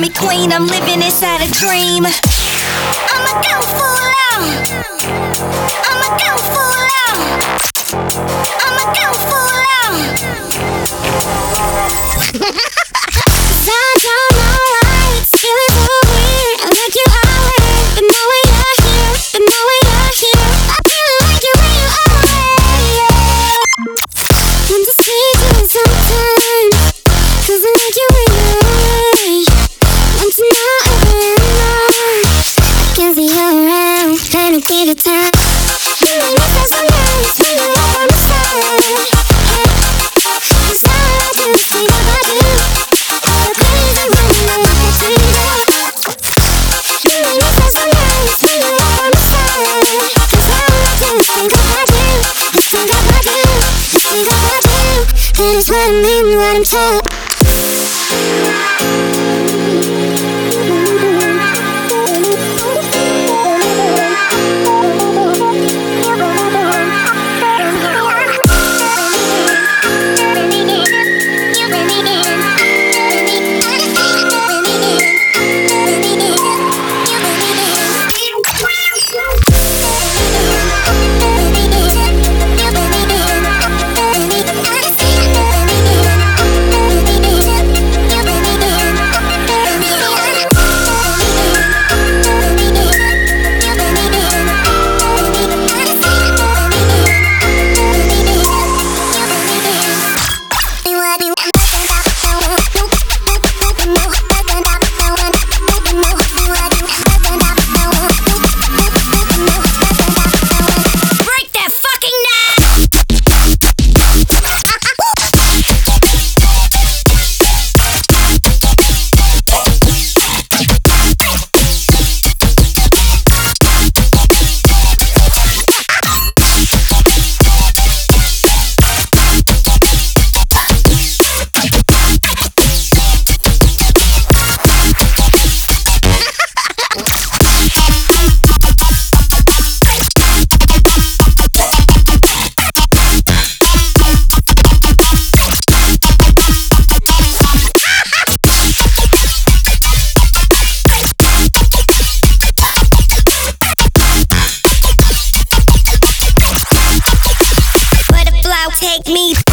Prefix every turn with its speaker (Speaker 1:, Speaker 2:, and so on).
Speaker 1: me queen, I'm living inside a dream. I'ma go full out. I'ma go full out. I'ma go full out. Sounds on my lights, feeling so weird. I took you away, but now we're here. But now we're here. I'm feeling like you're real away. I'm just taking some time, 'cause I like you away. Want to know every I can see you around, trying to give it time. You make me feel so nice, when you're right on my side. It's hard to see what I do. All the crazy when you know what to do. You make me feel so nice, when you're right on my side. It's hard to think of what I do. Just think of what I do. Just think of what I do. And it's what I mean, what I'm told. Take me.